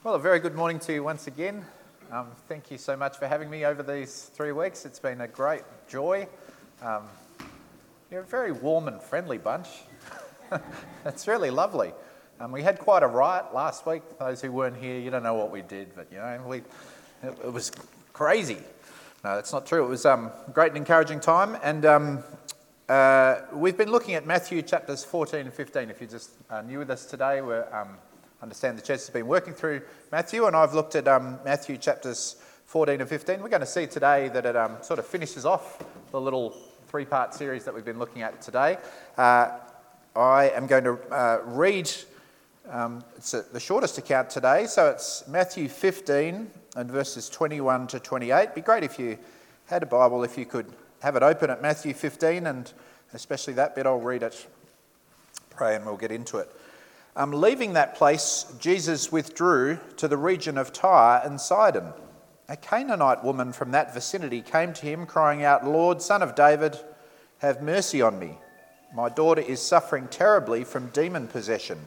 Well, a very good morning to you once again. Thank you so much for having me over these 3 weeks. It's been a great joy. You're a very warm and friendly bunch. It's really lovely. We had quite a riot last week. Those who weren't here, you don't know what we did, but it was crazy. No, that's not true. It was a great and encouraging time. And we've been looking at Matthew chapters 14 and 15. If you're just new with us today, I understand the church has been working through Matthew, and I've looked at Matthew chapters 14 and 15. We're going to see today that it sort of finishes off the little 3-part series that we've been looking at today. I am going to read, it's the shortest account today, so it's Matthew 15 and verses 21 to 28. It'd be great if you had a Bible, if you could have it open at Matthew 15, and especially that bit, I'll read it, pray, and we'll get into it. Leaving that place, Jesus withdrew to the region of Tyre and Sidon. A Canaanite woman from that vicinity came to him, crying out, "Lord, Son of David, have mercy on me. My daughter is suffering terribly from demon possession."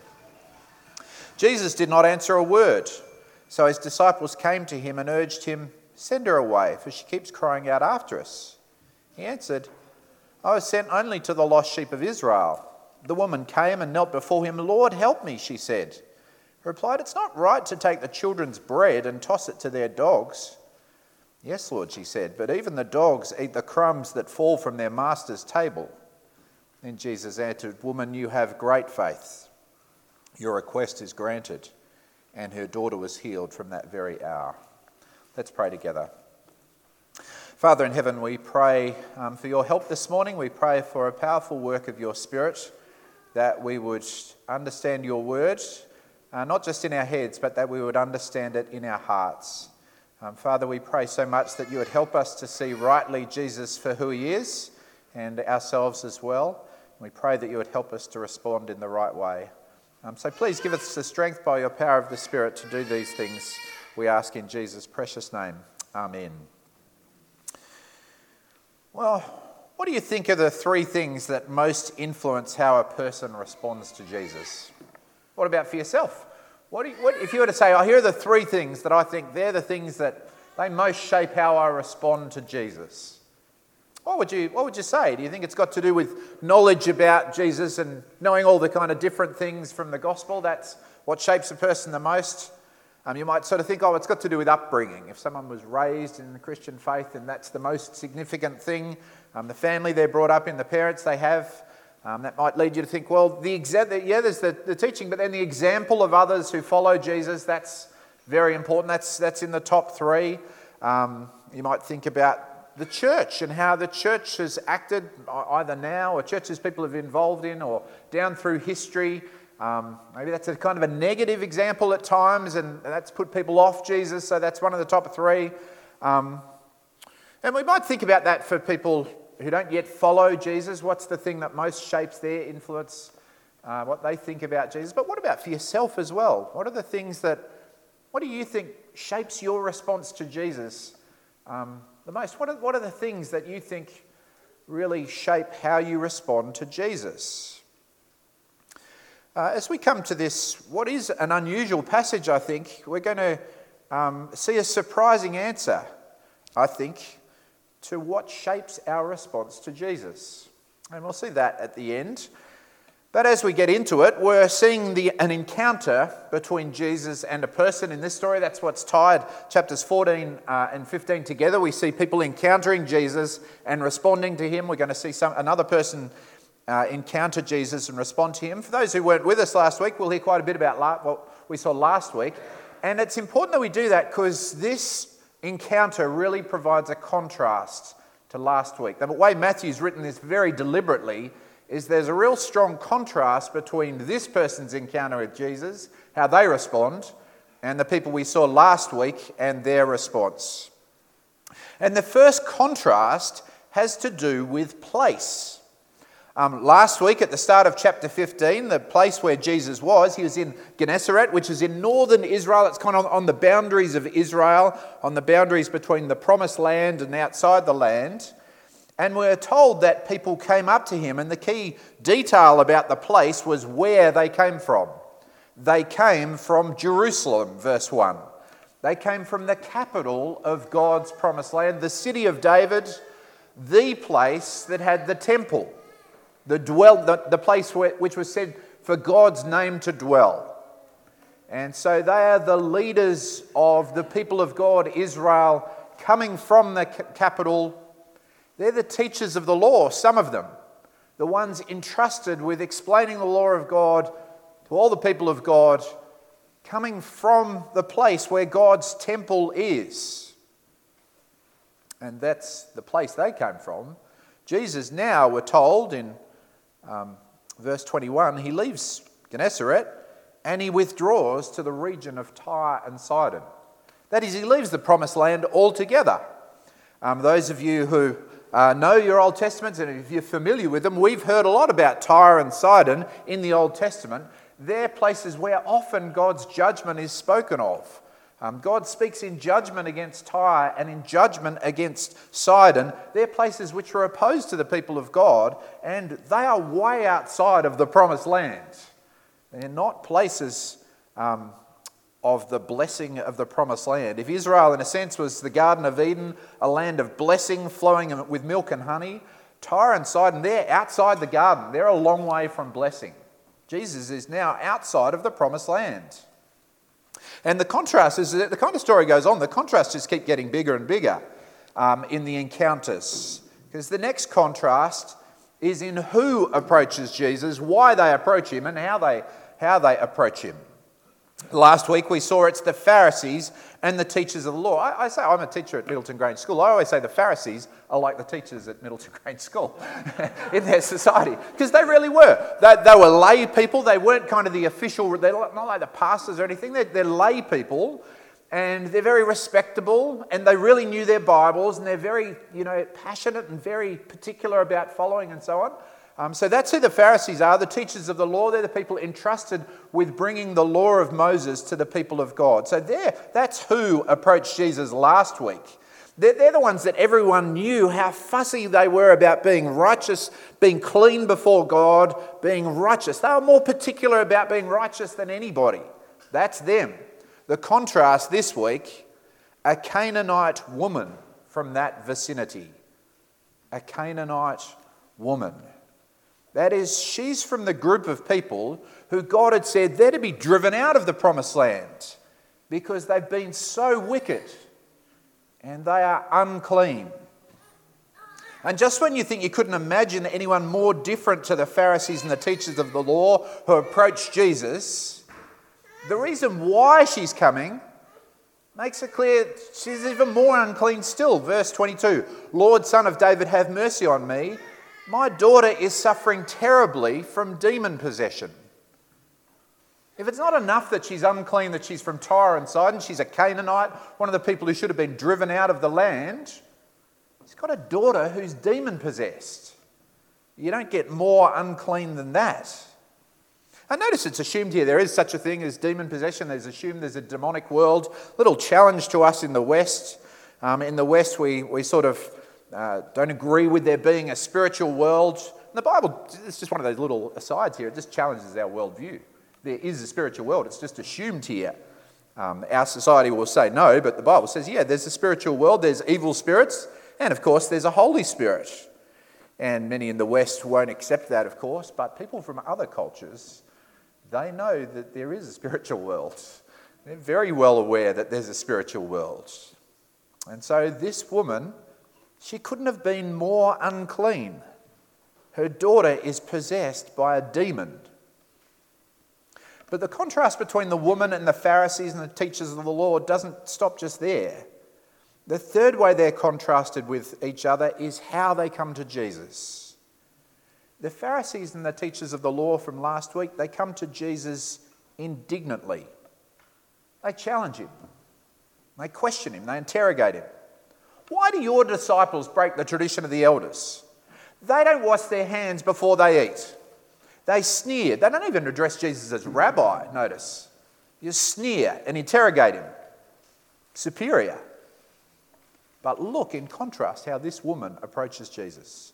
Jesus did not answer a word, so his disciples came to him and urged him, "Send her away, for she keeps crying out after us." He answered, "I was sent only to the lost sheep of Israel." The woman came and knelt before him. "Lord, help me," she said. He replied, "It's not right to take the children's bread and toss it to their dogs." "Yes, Lord," she said, "but even the dogs eat the crumbs that fall from their master's table." Then Jesus answered, "Woman, you have great faith. Your request is granted." And her daughter was healed from that very hour. Let's pray together. Father in heaven, we pray for your help this morning. We pray for a powerful work of your Spirit, that we would understand your word, not just in our heads, but that we would understand it in our hearts. Father, we pray so much that you would help us to see rightly Jesus for who he is, and ourselves as well. We pray that you would help us to respond in the right way. So please give us the strength by your power of the Spirit to do these things, we ask in Jesus' precious name. Amen. Well, what do you think are the 3 things that most influence how a person responds to Jesus? What about for yourself? What if you were to say, "Oh, here are the 3 things that I think they're the things that they most shape how I respond to Jesus"? What would you say? Do you think it's got to do with knowledge about Jesus and knowing all the kind of different things from the gospel? That's what shapes a person the most. You might sort of think, it's got to do with upbringing. If someone was raised in the Christian faith, then that's the most significant thing. The family they're brought up in, the parents they have, that might lead you to think, well, there's the teaching, but then the example of others who follow Jesus, that's very important. That's in the top 3. You might think about the church and how the church has acted either now or churches people have involved in or down through history. Maybe that's a kind of a negative example at times, and that's put people off Jesus, so that's one of the top 3. And we might think about that for people who don't yet follow Jesus. What's the thing that most shapes their influence, what they think about Jesus? But what about for yourself as well? What do you think shapes your response to Jesus the most? What are the things that you think really shape how you respond to Jesus? As we come to this, what is an unusual passage, I think, we're going to see a surprising answer, I think, to what shapes our response to Jesus. And we'll see that at the end. But as we get into it, we're seeing an encounter between Jesus and a person in this story. That's what's tied chapters 14 and 15 together. We see people encountering Jesus and responding to him. We're going to see another person encounter Jesus and respond to him. For those who weren't with us last week, we'll hear quite a bit about what we saw last week. And it's important that we do that because this encounter really provides a contrast to last week. The way Matthew's written this very deliberately is there's a real strong contrast between this person's encounter with Jesus, how they respond, and the people we saw last week and their response. And the first contrast has to do with place. Last week at the start of chapter 15, the place where Jesus was, he was in Gennesaret, which is in northern Israel. It's kind of on the boundaries of Israel, on the boundaries between the promised land and outside the land. And we're told that people came up to him, and the key detail about the place was where they came from. They came from Jerusalem, verse 1. They came from the capital of God's promised land, the city of David, the place that had the temple, the place which was said for God's name to dwell. And so they are the leaders of the people of God, Israel, coming from the capital. They're the teachers of the law, some of them, the ones entrusted with explaining the law of God to all the people of God, coming from the place where God's temple is. And that's the place they came from. Jesus now, we're told in verse 21, he leaves Gennesaret and he withdraws to the region of Tyre and Sidon. That is, he leaves the promised land altogether. Those of you who know your Old Testaments, and if you're familiar with them, we've heard a lot about Tyre and Sidon in the Old Testament. They're places where often God's judgment is spoken of. God speaks in judgment against Tyre and in judgment against Sidon. They're places which were opposed to the people of God, and they are way outside of the promised land. They're not places of the blessing of the promised land. If Israel, in a sense, was the Garden of Eden, a land of blessing flowing with milk and honey, Tyre and Sidon, they're outside the garden. They're a long way from blessing. Jesus is now outside of the promised land. And the contrast is that the kind of story goes on. The contrasts just keep getting bigger and bigger in the encounters. Because the next contrast is in who approaches Jesus, why they approach him, and how they approach him. Last week we saw it's the Pharisees and the teachers of the law. I say I'm a teacher at Middleton Grange School. I always say the Pharisees are like the teachers at Middleton Grange School in their society, because they really were. They were lay people. They weren't kind of the official, they're not like the pastors or anything. They're lay people, and they're very respectable, and they really knew their Bibles, and they're very passionate and very particular about following and so on. So that's who the Pharisees are, the teachers of the law. They're the people entrusted with bringing the law of Moses to the people of God. So that's who approached Jesus last week. They're the ones that everyone knew how fussy they were about being righteous, being clean before God, being righteous. They were more particular about being righteous than anybody. That's them. The contrast this week, a Canaanite woman from that vicinity. A Canaanite woman. That is, she's from the group of people who God had said they're to be driven out of the promised land because they've been so wicked and they are unclean. And just when you think you couldn't imagine anyone more different to the Pharisees and the teachers of the law who approached Jesus, the reason why she's coming makes it clear she's even more unclean still. Verse 22, Lord, Son of David, have mercy on me. My daughter is suffering terribly from demon possession. If it's not enough that she's unclean, that she's from Tyre and Sidon, she's a Canaanite, one of the people who should have been driven out of the land, she's got a daughter who's demon possessed. You don't get more unclean than that. I notice it's assumed here there is such a thing as demon possession. There's assumed there's a demonic world. Little challenge to us in the West. In the West we sort of don't agree with there being a spiritual world. And the Bible, it's just one of those little asides here, it just challenges our worldview. There is a spiritual world, it's just assumed here. Our society will say no, but the Bible says, yeah, there's a spiritual world, there's evil spirits, and of course there's a Holy Spirit. And many in the West won't accept that, of course, but people from other cultures, they know that there is a spiritual world. They're very well aware that there's a spiritual world. And so this woman, she couldn't have been more unclean. Her daughter is possessed by a demon. But the contrast between the woman and the Pharisees and the teachers of the law doesn't stop just there. The third way they're contrasted with each other is how they come to Jesus. The Pharisees and the teachers of the law from last week, they come to Jesus indignantly. They challenge him. They question him. They interrogate him. Why do your disciples break the tradition of the elders? They don't wash their hands before they eat. They sneer. They don't even address Jesus as rabbi, notice. You sneer and interrogate him. Superior. But look, in contrast, how this woman approaches Jesus.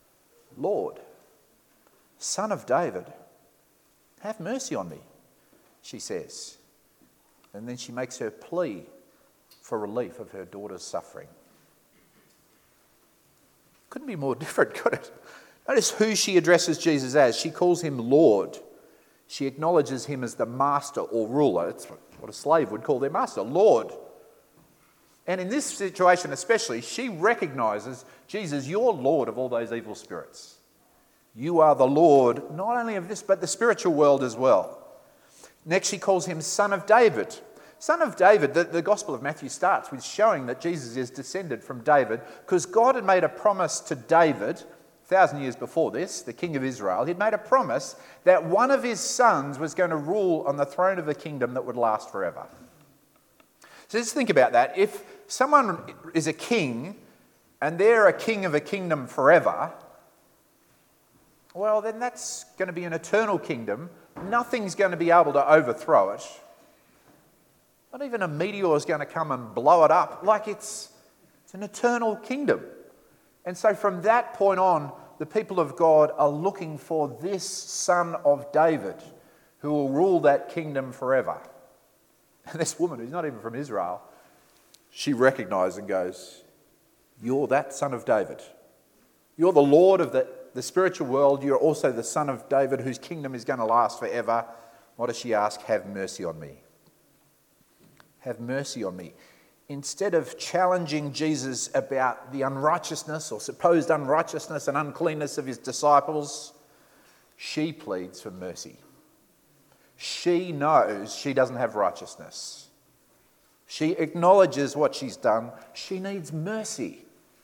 Lord, Son of David, have mercy on me. she says. And then she makes her plea for relief of her daughter's suffering. Couldn't be more different, could it? Notice who she addresses Jesus as. She calls him Lord. She acknowledges him as the master or ruler. It's what a slave would call their master, Lord. And in this situation especially, she recognises, Jesus, you're Lord of all those evil spirits. You are the Lord, not only of this, but the spiritual world as well. Next, she calls him Son of David. Son of David, the Gospel of Matthew starts with showing that Jesus is descended from David because God had made a promise to David 1,000 years before this, the king of Israel. He'd made a promise that one of his sons was going to rule on the throne of a kingdom that would last forever. So just think about that. If someone is a king and they're a king of a kingdom forever, well, then that's going to be an eternal kingdom. Nothing's going to be able to overthrow it. Not even a meteor is going to come and blow it up. Like it's an eternal kingdom. And so from that point on, the people of God are looking for this son of David who will rule that kingdom forever. And this woman, who's not even from Israel, she recognises and goes, you're that son of David. You're the Lord of the spiritual world. You're also the son of David whose kingdom is going to last forever. What does she ask? Have mercy on me. Have mercy on me. Instead of challenging Jesus about the unrighteousness or supposed unrighteousness and uncleanness of his disciples, she pleads for mercy. She knows she doesn't have righteousness. She acknowledges what she's done. She needs mercy.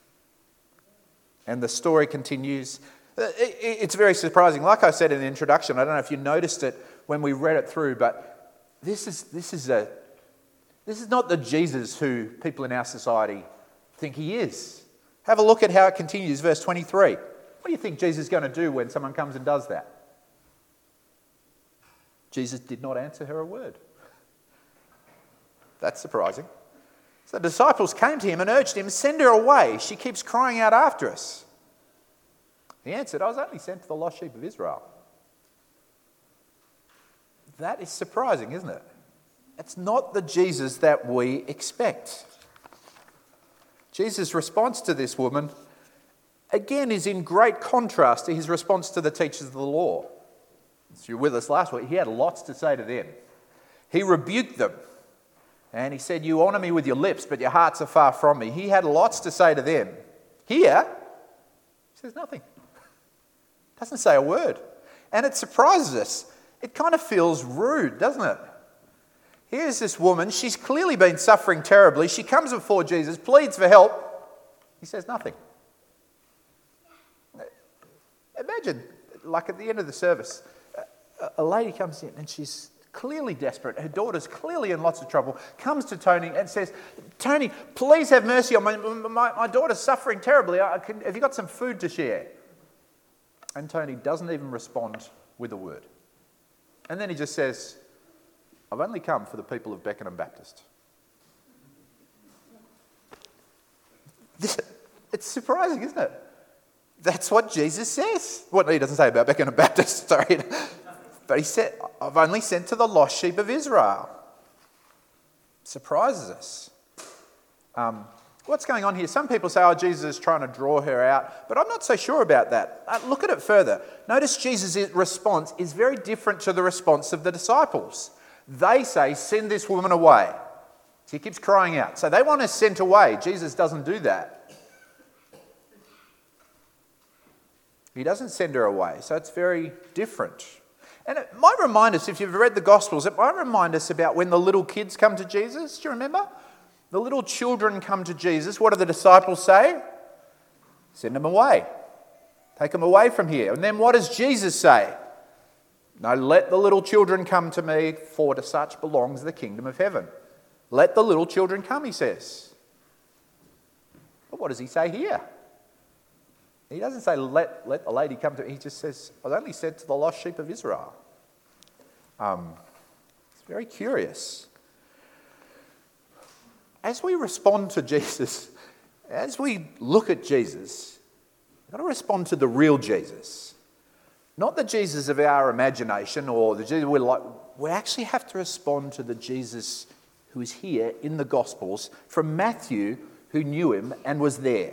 And the story continues. It's very surprising. Like I said in the introduction, I don't know if you noticed it when we read it through, but this is not the Jesus who people in our society think he is. Have a look at how it continues, verse 23. What do you think Jesus is going to do when someone comes and does that? Jesus did not answer her a word. That's surprising. So the disciples came to him and urged him, send her away. She keeps crying out after us. He answered, I was only sent to the lost sheep of Israel. That is surprising, isn't it? It's not the Jesus that we expect. Jesus' response to this woman, again, is in great contrast to his response to the teachers of the law. If you were with us last week, he had lots to say to them. He rebuked them. And he said, you honour me with your lips, but your hearts are far from me. He had lots to say to them. Here, he says nothing. Doesn't say a word. And it surprises us. It kind of feels rude, doesn't it? Here's this woman. She's clearly been suffering terribly. She comes before Jesus, pleads for help. He says nothing. Imagine, like at the end of the service, a lady comes in and she's clearly desperate. Her daughter's clearly in lots of trouble. Comes to Tony and says, Tony, please have mercy on my daughter's suffering terribly. Have you got some food to share? And Tony doesn't even respond with a word. And then he just says, I've only come for the people of Beckenham Baptist. It's surprising, isn't it? That's what Jesus says. Well, he doesn't say about Beckenham Baptist, sorry. But he said, I've only sent to the lost sheep of Israel. Surprises us. What's going on here? Some people say, Jesus is trying to draw her out. But I'm not so sure about that. Look at it further. Notice Jesus' response is very different to the response of the disciples. They say, send this woman away. She keeps crying out. So they want her sent away. Jesus doesn't do that. He doesn't send her away. So it's very different. And it might remind us, if you've read the Gospels, it might remind us about when the little kids come to Jesus. Do you remember? The little children come to Jesus. What do the disciples say? Send them away. Take them away from here. And then what does Jesus say? No, let the little children come to me, for to such belongs the kingdom of heaven. Let the little children come, he says. But what does he say here? He doesn't say, let the lady come to me. He just says, I was only sent to the lost sheep of Israel. It's very curious. As we respond to Jesus, as we look at Jesus, we've got to respond to the real Jesus. Not the Jesus of our imagination or the Jesus we're like. We actually have to respond to the Jesus who is here in the Gospels from Matthew, who knew him and was there.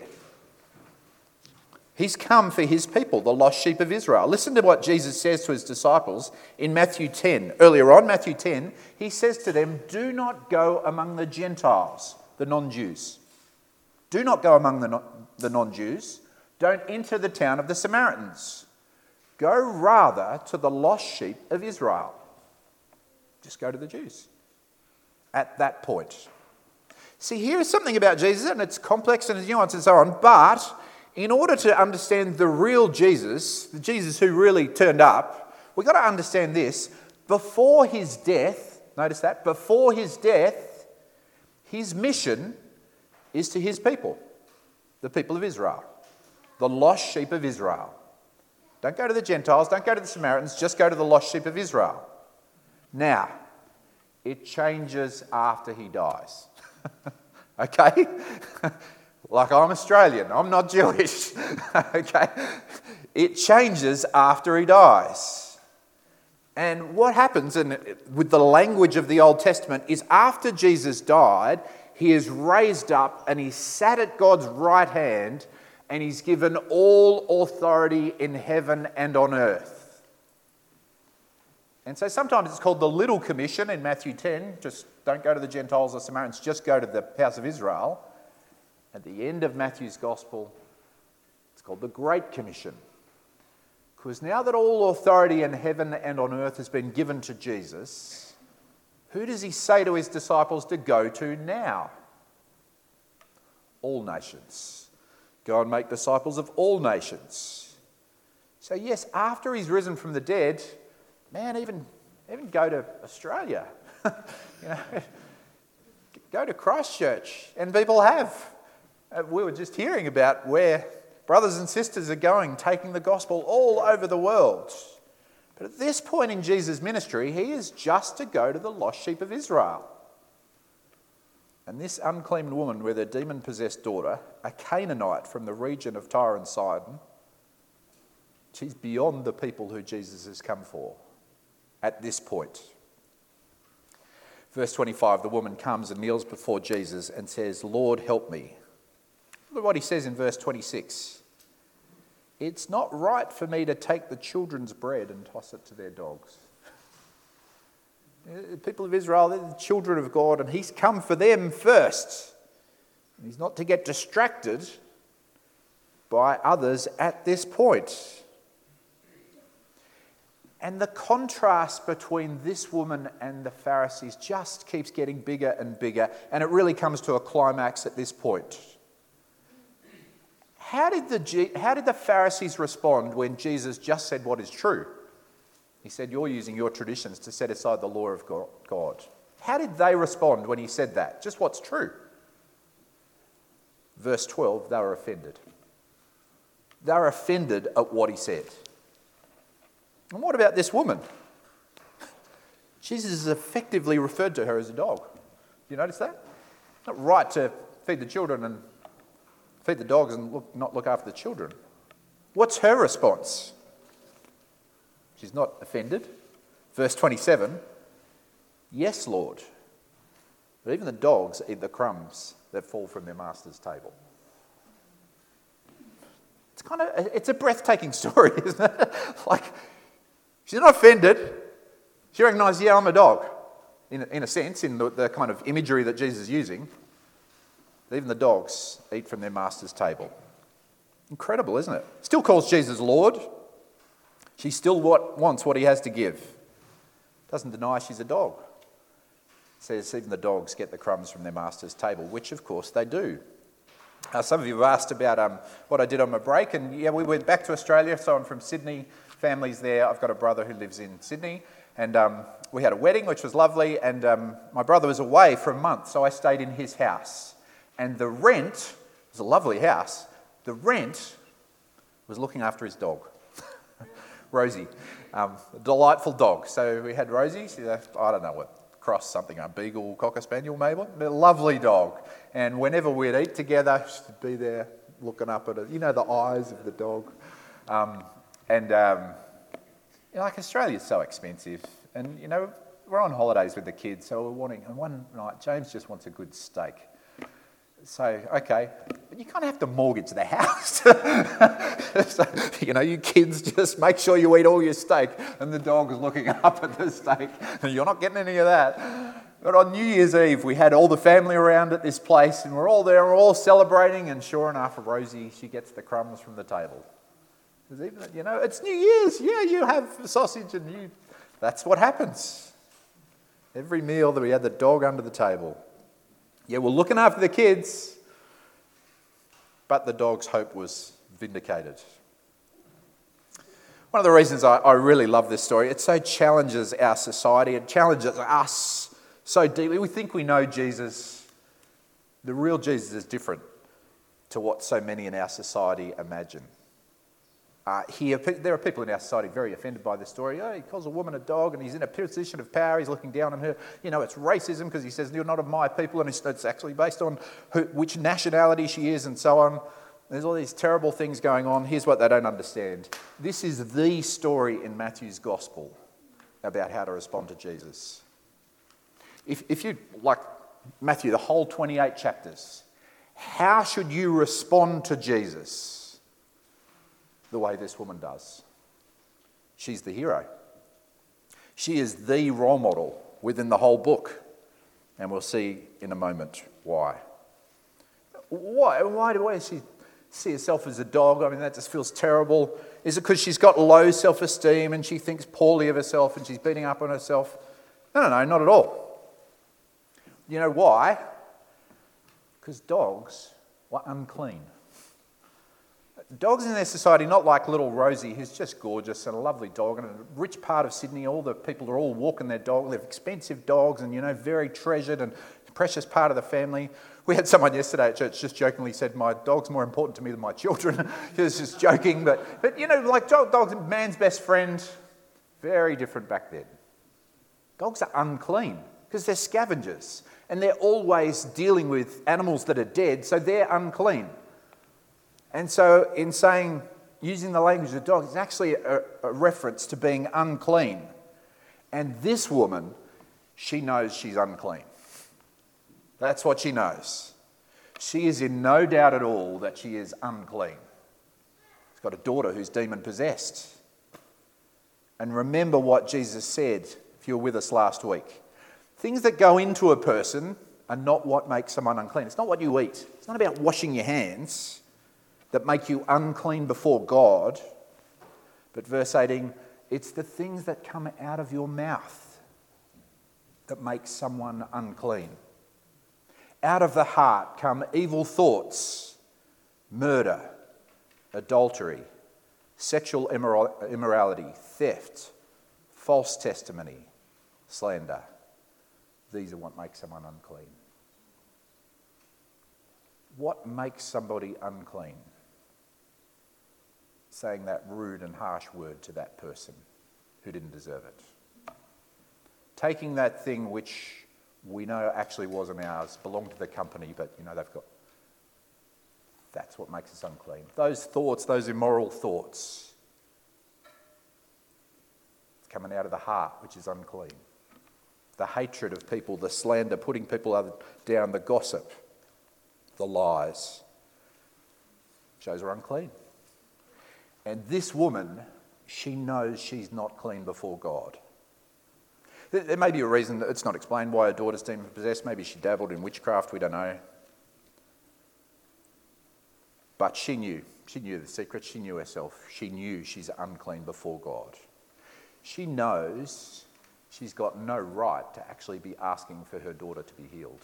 He's come for his people, the lost sheep of Israel. Listen to what Jesus says to his disciples in Matthew 10. Earlier on, Matthew 10, he says to them, do not go among the Gentiles, the non-Jews. Do not go among the non-Jews. Don't enter the town of the Samaritans. Go rather to the lost sheep of Israel. Just go to the Jews at that point. See, here is something about Jesus, and it's complex and it's nuanced and so on, but in order to understand the real Jesus, the Jesus who really turned up, we've got to understand this. Before his death, notice that, before his death, his mission is to his people, the people of Israel, the lost sheep of Israel. Don't go to the Gentiles, don't go to the Samaritans, just go to the lost sheep of Israel. Now, it changes after he dies. Okay? Like, I'm Australian, I'm not Jewish. Okay? It changes after he dies. And what happens with the language of the Old Testament is after Jesus died, he is raised up and he's sat at God's right hand and he's given all authority in heaven and on earth. And so sometimes it's called the Little Commission in Matthew 10. Just don't go to the Gentiles or Samaritans, just go to the house of Israel. At the end of Matthew's Gospel, it's called the Great Commission. Because now that all authority in heaven and on earth has been given to Jesus, who does he say to his disciples to go to now? All nations. Go and make disciples of all nations. So yes, after he's risen from the dead, man, even go to Australia. Go to Christchurch, and people have. We were just hearing about where brothers and sisters are going, taking the gospel all over the world. But at this point in Jesus' ministry, he is just to go to the lost sheep of Israel. And this unclean woman with her demon-possessed daughter, a Canaanite from the region of Tyre and Sidon, she's beyond the people who Jesus has come for at this point. Verse 25, the woman comes and kneels before Jesus and says, Lord, help me. Look at what he says in verse 26. It's not right for me to take the children's bread and toss it to their dogs. The people of Israel, they're the children of God, and he's come for them first. And he's not to get distracted by others at this point. And the contrast between this woman and the Pharisees just keeps getting bigger and bigger, and it really comes to a climax at this point. How did the Pharisees respond when Jesus just said what is true? He said, you're using your traditions to set aside the law of God. How did they respond when he said that? Just what's true. Verse 12, they were offended. They were offended at what he said. And what about this woman? Jesus has effectively referred to her as a dog. You notice that? It's not right to feed the children and feed the dogs and not look after the children. What's her response? She's not offended. Verse 27, yes, Lord, but even the dogs eat the crumbs that fall from their master's table. It's a breathtaking story, isn't it? Like, she's not offended. She recognises, yeah, I'm a dog, in a sense, in the kind of imagery that Jesus is using. Even the dogs eat from their master's table. Incredible, isn't it? Still calls Jesus Lord. She still wants what he has to give. Doesn't deny she's a dog. Says even the dogs get the crumbs from their master's table, which of course they do. Some of you have asked about what I did on my break, and yeah, we went back to Australia, so I'm from Sydney, family's there. I've got a brother who lives in Sydney, and we had a wedding, which was lovely, and my brother was away for a month, so I stayed in his house. And the rent, it was a lovely house, the rent was looking after his dog. Rosie, a delightful dog. So we had Rosie, she's I don't know what, cross something, a beagle, cocker spaniel maybe, a lovely dog. And whenever we'd eat together, she'd be there looking up at it, the eyes of the dog. Like Australia's so expensive, and we're on holidays with the kids, so and one night James just wants a good steak. So, okay, but you kind of have to mortgage the house. So, you kids just make sure you eat all your steak, and the dog is looking up at the steak, and you're not getting any of that. But on New Year's Eve, we had all the family around at this place, and we're all there, we're all celebrating, and sure enough, Rosie, she gets the crumbs from the table. Because even, it's New Year's, yeah, you have sausage, and that's what happens. Every meal that we had the dog under the table. Yeah, we're looking after the kids, but the dog's hope was vindicated. One of the reasons I really love this story, it so challenges our society, it challenges us so deeply. We think we know Jesus. The real Jesus is different to what so many in our society imagine. There are people in our society very offended by this story. Oh, he calls a woman a dog and he's in a position of power. He's looking down on her. It's racism because he says, you're not of my people. And it's actually based on which nationality she is and so on. There's all these terrible things going on. Here's what they don't understand. This is the story in Matthew's gospel about how to respond to Jesus. If you like Matthew, the whole 28 chapters, how should you respond to Jesus? The way this woman does. She's the hero. She is the role model within the whole book. And we'll see in a moment why. Why does she see herself as a dog? I mean, that just feels terrible. Is it because she's got low self-esteem and she thinks poorly of herself and she's beating up on herself? No, not at all. You know why? Because dogs were unclean. Dogs in their society, not like little Rosie, who's just gorgeous and a lovely dog, and a rich part of Sydney, all the people are all walking their dog. They're expensive dogs and, very treasured and precious part of the family. We had someone yesterday at church just jokingly said, my dog's more important to me than my children. He was just joking, but like dogs, man's best friend, very different back then. Dogs are unclean because they're scavengers and they're always dealing with animals that are dead, so they're unclean. And so in using the language of dogs, it's actually a reference to being unclean. And this woman, she knows she's unclean. That's what she knows. She is in no doubt at all that she is unclean. She's got a daughter who's demon-possessed. And remember what Jesus said, if you were with us last week. Things that go into a person are not what makes someone unclean. It's not what you eat. It's not about washing your hands that make you unclean before God. But verse 18, it's the things that come out of your mouth that make someone unclean. Out of the heart come evil thoughts, murder, adultery, sexual immorality, theft, false testimony, slander. These are what makes someone unclean. What makes somebody unclean? Saying that rude and harsh word to that person who didn't deserve it. Taking that thing which we know actually wasn't ours, belonged to the company, but they've got. That's what makes us unclean. Those thoughts, those immoral thoughts, it's coming out of the heart, which is unclean. The hatred of people, the slander, putting people down, the gossip, the lies, shows her unclean. And this woman, she knows she's not clean before God. There may be a reason that it's not explained why her daughter's demon-possessed. Maybe she dabbled in witchcraft, we don't know. But she knew the secret, she knew herself. She knew she's unclean before God. She knows she's got no right to actually be asking for her daughter to be healed.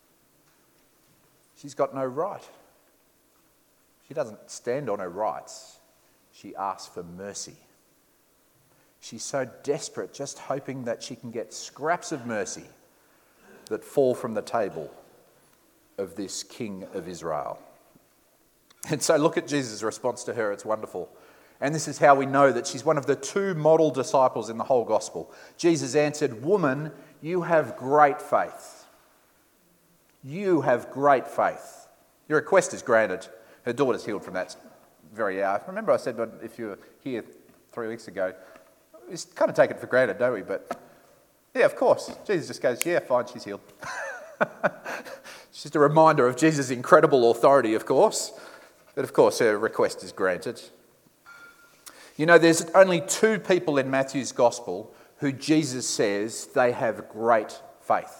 She's got no right. She doesn't stand on her rights. She asks for mercy. She's so desperate, just hoping that she can get scraps of mercy that fall from the table of this King of Israel. And so look at Jesus' response to her. It's wonderful. And this is how we know that she's one of the two model disciples in the whole gospel. Jesus answered, "Woman, you have great faith. You have great faith. Your request is granted." Her daughter's healed from that very hour. Remember I said, but if you were here 3 weeks ago, we kind of take it for granted, don't we? But yeah, of course. Jesus just goes, yeah, fine, she's healed. It's just a reminder of Jesus' incredible authority, of course. But of course, her request is granted. You know, there's only 2 people in Matthew's gospel who Jesus says they have great faith.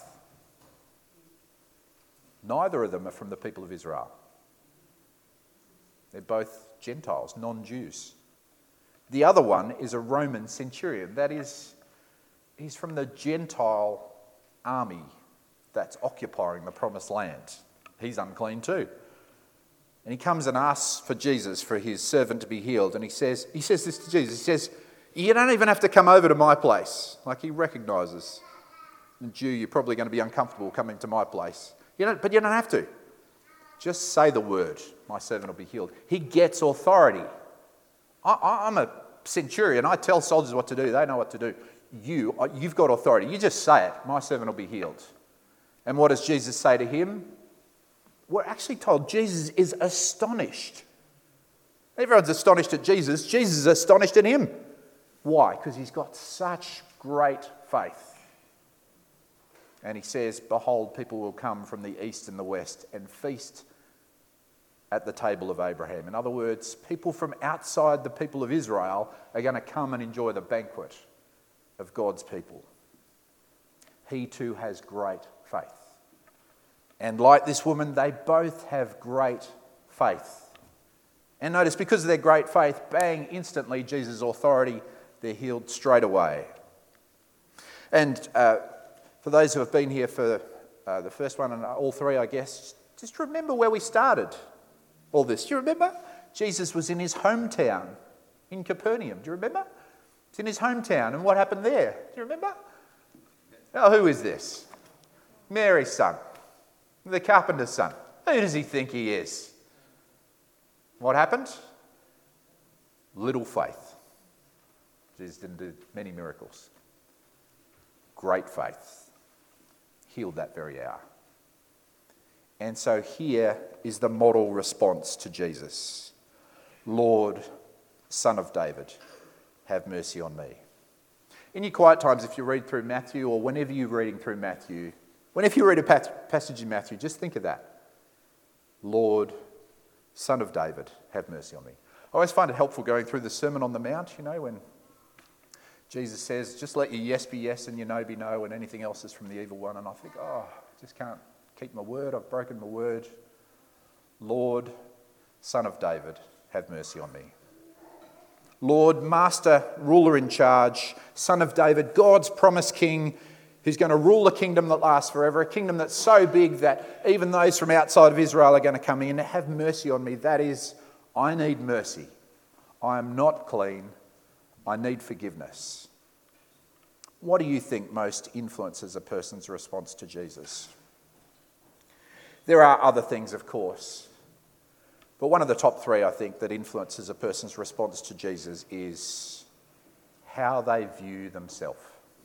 Neither of them are from the people of Israel. They're both Gentiles, non-Jews. The other one is a Roman centurion. That is, he's from the Gentile army that's occupying the promised land. He's unclean too. And he comes and asks for Jesus, for his servant to be healed. And he says this to Jesus. He says, you don't even have to come over to my place. Like, he recognises, a Jew, you're probably going to be uncomfortable coming to my place. But you don't have to. Just say the word, my servant will be healed. He gets authority. I'm a centurion. I tell soldiers what to do. They know what to do. You've got authority. You just say it, my servant will be healed. And what does Jesus say to him? We're actually told Jesus is astonished. Everyone's astonished at Jesus. Jesus is astonished at him. Why? Because he's got such great faith. And he says, behold, people will come from the east and the west and feast at the table of Abraham. In other words, people from outside the people of Israel are going to come and enjoy the banquet of God's people. He too has great faith. And like this woman, they both have great faith. And notice, because of their great faith, bang, instantly, Jesus' authority, they're healed straight away. And for those who have been here for the first one and all 3, I guess, just remember where we started all this. Do you remember? Jesus was in his hometown in Capernaum. Do you remember? It's in his hometown. And what happened there? Do you remember? Oh, who is this? Mary's son. The carpenter's son. Who does he think he is? What happened? Little faith. Jesus didn't do many miracles. Great faith. Healed that very hour. And so here is the model response to Jesus. Lord, Son of David, have mercy on me. In your quiet times, if you read through Matthew, or whenever you're reading through Matthew, whenever you read a passage in Matthew, just think of that. Lord, Son of David, have mercy on me. I always find it helpful going through the Sermon on the Mount, you know, when Jesus says, just let your yes be yes and your no be no, and anything else is from the evil one. And I think, I just can't keep my word. I've broken my word. Lord, Son of David, have mercy on me. Lord, Master, Ruler in charge, Son of David, God's promised King, who's going to rule a kingdom that lasts forever, a kingdom that's so big that even those from outside of Israel are going to come in. Have mercy on me. That is, I need mercy. I am not clean. I need forgiveness. What do you think most influences a person's response to Jesus? There are other things, of course. But one of the top 3, I think, that influences a person's response to Jesus is how they view themselves.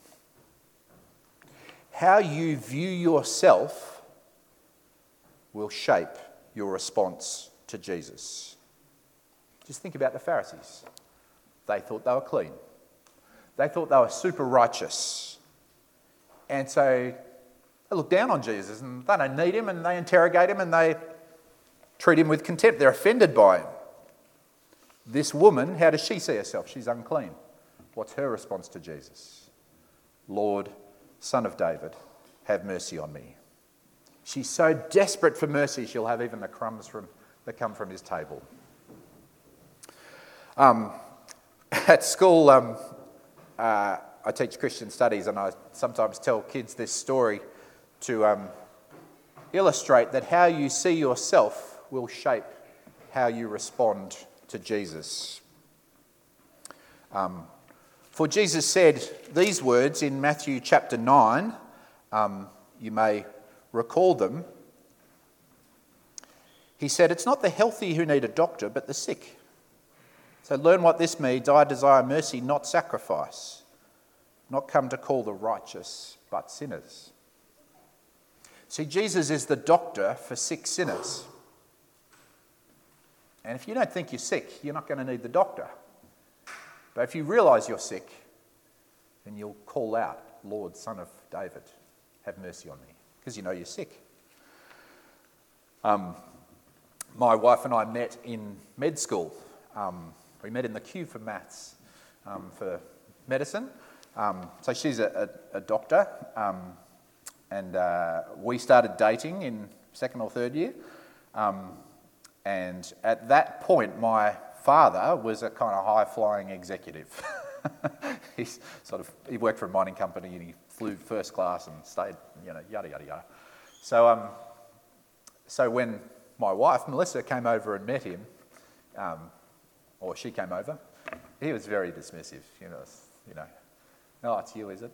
How you view yourself will shape your response to Jesus. Just think about the Pharisees. They thought they were clean. They thought they were super righteous. And so they look down on Jesus and they don't need him, and they interrogate him and they treat him with contempt. They're offended by him. This woman, how does she see herself? She's unclean. What's her response to Jesus? Lord, Son of David, have mercy on me. She's so desperate for mercy, she'll have even the crumbs that come from his table. At school, I teach Christian studies, and I sometimes tell kids this story to illustrate that how you see yourself will shape how you respond to Jesus. For Jesus said these words in Matthew chapter 9, you may recall them. He said, "It's not the healthy who need a doctor, but the sick. So learn what this means. I desire mercy, not sacrifice. Not come to call the righteous, but sinners." See, Jesus is the doctor for sick sinners. And if you don't think you're sick, you're not going to need the doctor. But if you realise you're sick, and you'll call out, Lord, Son of David, have mercy on me, because you know you're sick. My wife and I met in med school. We met in the queue for maths, for medicine. So she's a doctor, and we started dating in second or third year. And at that point, my father was a kind of high-flying executive. He worked for a mining company and he flew first class and stayed, yada, yada, yada. So when my wife, Melissa, came over and met him, or she came over, he was very dismissive, oh, it's you, is it?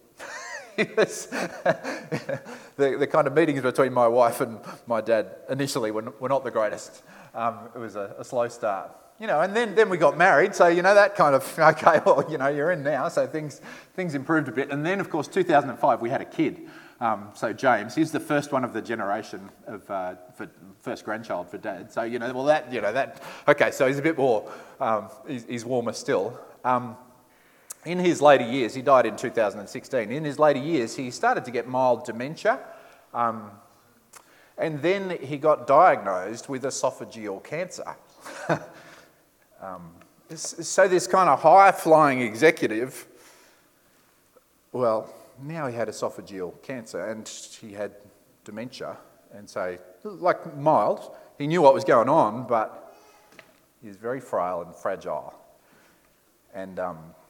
The kind of meetings between my wife and my dad initially were not the greatest. It was a slow start. And then we got married, so, that kind of, okay, well, you're in now, so things improved a bit. And then, of course, 2005, we had a kid. So James, he's the first one of the generation of for first grandchild for Dad. So, okay, so he's a bit more, he's warmer still. In his later years, he died in 2016, in his later years, he started to get mild dementia. And then he got diagnosed with esophageal cancer. So this kind of high-flying executive, well, now he had esophageal cancer and he had dementia. And so, like mild, he knew what was going on, but he was very frail and fragile. And,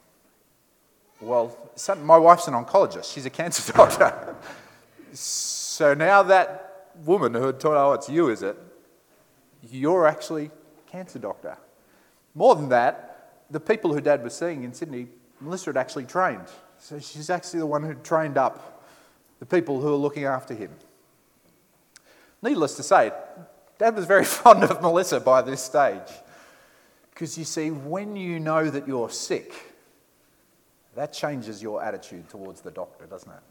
my wife's an oncologist. She's a cancer doctor. So now that woman who had told, it's you, is it? You're actually a cancer doctor. More than that, the people who Dad was seeing in Sydney, Melissa had actually trained. So she's actually the one who trained up the people who are looking after him. Needless to say, Dad was very fond of Melissa by this stage. Because you see, when you know that you're sick, that changes your attitude towards the doctor, doesn't it?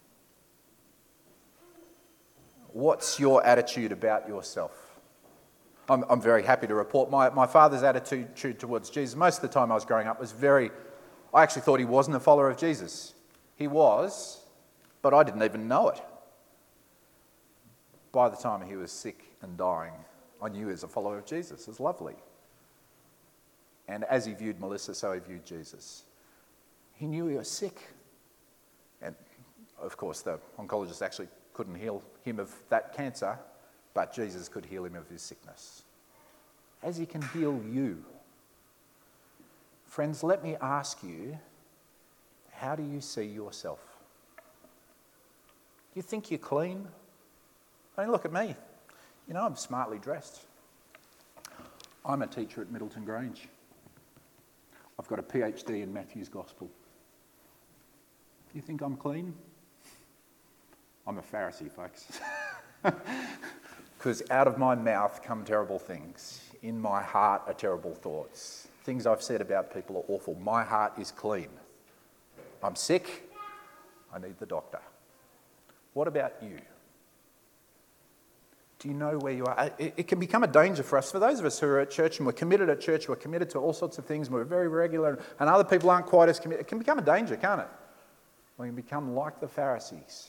What's your attitude about yourself? I'm very happy to report my father's attitude towards Jesus. Most of the time I was growing up was I actually thought he wasn't a follower of Jesus. He was, but I didn't even know it. By the time he was sick and dying, I knew he was a follower of Jesus. It was lovely. And as he viewed Melissa, so he viewed Jesus. He knew he was sick. And of course, the oncologist actually couldn't heal him of that cancer, but Jesus could heal him of his sickness. As he can heal you. Friends, let me ask you, how do you see yourself? Do you think you're clean? I mean, look at me. I'm smartly dressed. I'm a teacher at Middleton Grange. I've got a PhD in Matthew's Gospel. Do you think I'm clean? I'm a Pharisee, folks. Because out of my mouth come terrible things. In my heart are terrible thoughts. Things I've said about people are awful. My heart is clean. I'm sick. I need the doctor. What about you? Do you know where you are? It can become a danger for us. For those of us who are at church and we're committed at church, we're committed to all sorts of things, and we're very regular, and other people aren't quite as committed. It can become a danger, can't it? We can become like the Pharisees.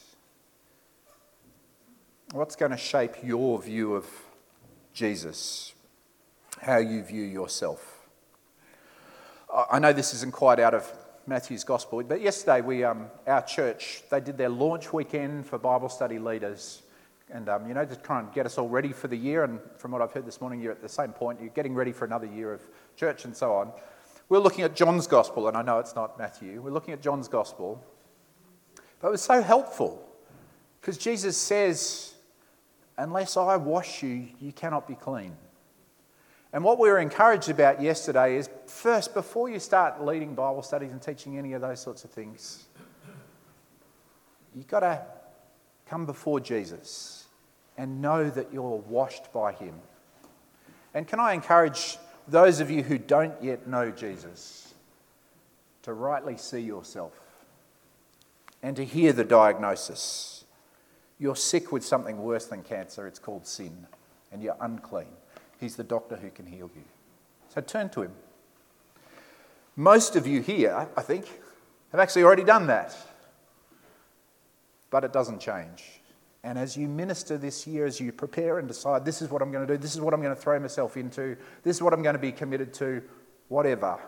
What's going to shape your view of Jesus? How you view yourself? I know this isn't quite out of Matthew's Gospel, but yesterday our church, they did their launch weekend for Bible study leaders. And, to try and get us all ready for the year. And from what I've heard this morning, you're at the same point. You're getting ready for another year of church and so on. We're looking at John's Gospel, and I know it's not Matthew. We're looking at John's Gospel. But it was so helpful because Jesus says, unless I wash you, you cannot be clean. And what we were encouraged about yesterday is, first, before you start leading Bible studies and teaching any of those sorts of things, you've got to come before Jesus and know that you're washed by him. And can I encourage those of you who don't yet know Jesus to rightly see yourself and to hear the diagnosis. You're sick with something worse than cancer. It's called sin, and you're unclean. He's the doctor who can heal you. So turn to him. Most of you here, I think, have actually already done that. But it doesn't change. And as you minister this year, as you prepare and decide, this is what I'm going to do, this is what I'm going to throw myself into, this is what I'm going to be committed to, whatever,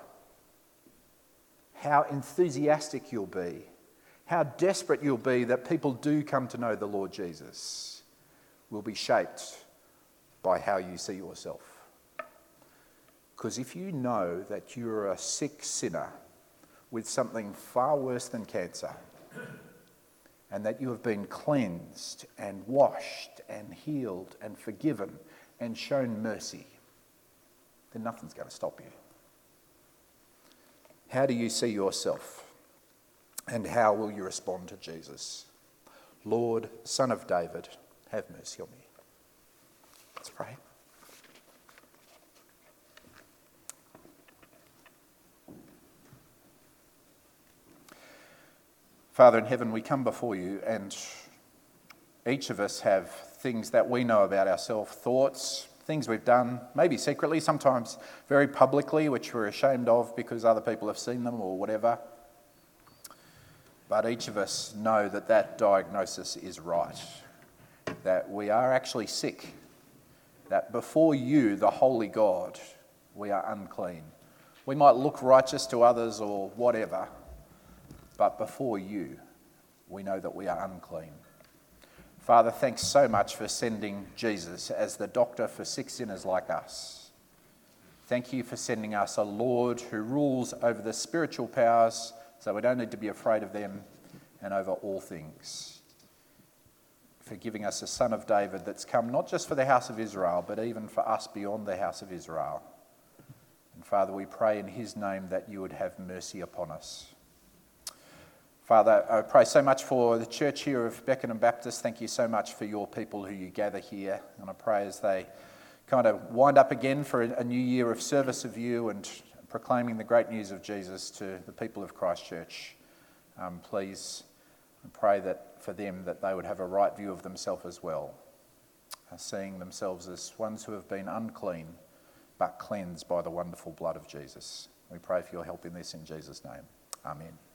how enthusiastic you'll be, how desperate you'll be that people do come to know the Lord Jesus will be shaped by how you see yourself. Because if you know that you're a sick sinner with something far worse than cancer, and that you have been cleansed and washed and healed and forgiven and shown mercy, then nothing's going to stop you. How do you see yourself? And how will you respond to Jesus? Lord, Son of David, have mercy on me. Let's pray. Father in heaven, we come before you, and each of us have things that we know about ourselves, thoughts, things we've done, maybe secretly, sometimes very publicly, which we're ashamed of because other people have seen them or whatever. But each of us know that that diagnosis is right, that we are actually sick, that before you, the holy God, we are unclean. We might look righteous to others or whatever, but before you, we know that we are unclean. Father, thanks so much for sending Jesus as the doctor for sick sinners like us. Thank you for sending us a Lord who rules over the spiritual powers, so we don't need to be afraid of them, and over all things. For giving us a Son of David that's come not just for the house of Israel, but even for us beyond the house of Israel. And Father, we pray in his name that you would have mercy upon us. Father, I pray so much for the church here of Beckenham Baptist. Thank you so much for your people who you gather here. And I pray as they kind of wind up again for a new year of service of you and proclaiming the great news of Jesus to the people of Christchurch. Please, I pray that for them that they would have a right view of themselves as well, seeing themselves as ones who have been unclean but cleansed by the wonderful blood of Jesus. We pray for your help in this in Jesus' name. Amen.